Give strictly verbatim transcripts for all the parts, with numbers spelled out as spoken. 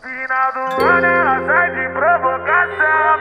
Final do ano ela sai de provocação.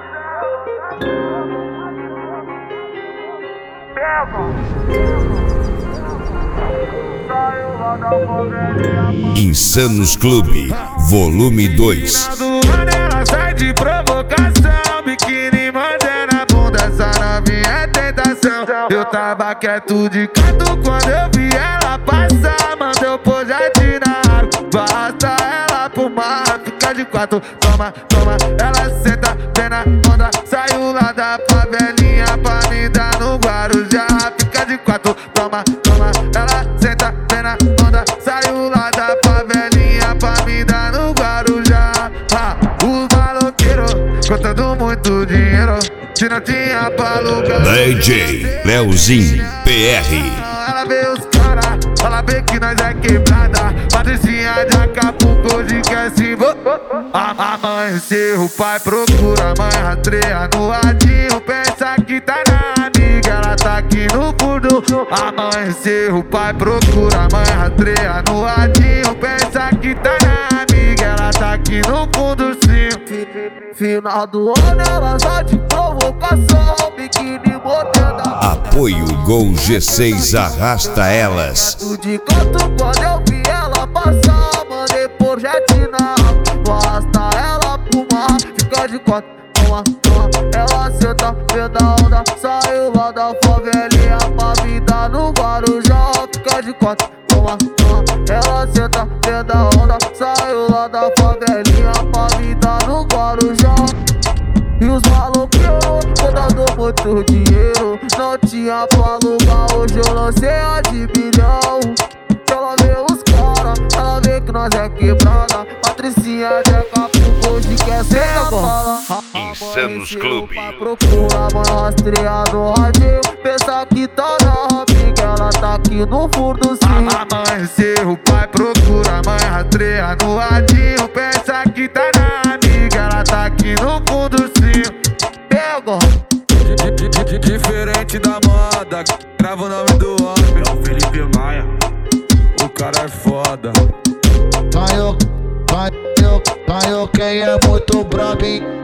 Saiu lá da favelinha. Insanos Clube, volume dois. Final do ano ela sai de provocação. Biquíni mantendo a bunda, essa novinha é tentação. Eu tava quieto de canto quando eu vi ela passar. Mandou pôr jardim na água, basta ela pro mar. Fica de quatro, toma, toma. Ela senta, vem na onda. Saiu lá da favelinha pra me dar no Guarujá. Fica de quatro, toma, toma. Ela senta, vem na onda. Saiu lá da favelinha pra me dar no Guarujá. Ah, os maloqueiros contando muito dinheiro. Se não tinha pra alugar. D J Leozinho P R. Ela vê os cara, ela vê que nós é quebrada. Patricinha de Acapulco, hoje quer se vo... Amanheceu, o pai procura, a mãe rastreia no radinho. Pensa que tá na amiga, ela tá aqui no fundo. Amanheceu, o pai procura, a mãe rastreia no radinho. Pensa que tá na amiga, ela tá aqui no fundo sim. Final do ano ela só de provocação. Biquíni botando a... Apoio Gol G seis arrasta elas. De canto quando eu vi ela passar, mandei por jetina. Basta ela pro mar, fica de quatro, toma, toma. Ela senta, vê da onda, saiu lá da favelinha pra vida no Guarujá. Fica de quatro, toma, toma. Ela senta, vê da onda, saiu lá da favelinha pra vida no Guarujá. E os maloqueiros contando muito dinheiro. Não tinha pra alugar, hoje eu lancei a de bilhão. Ela vê os cara, ela vê que nós é quebrada. Patricinha de Acapulco, hoje quer ser a bala. Insanos Clube. Procura, mãe rastreia no radinho. Pensa que tá na amiga, ela tá aqui no fundo sim. Amanheceu, o pai procura, a mãe rastreia no radinho. Pensa que tá na amiga, ela tá aqui no fundo sim. Pega! Diferente da moda, grava o nome do homem. É o Felipe Maia, o cara é foda. Ganhou, ganhou, ganhou quem é muito brabo, hein?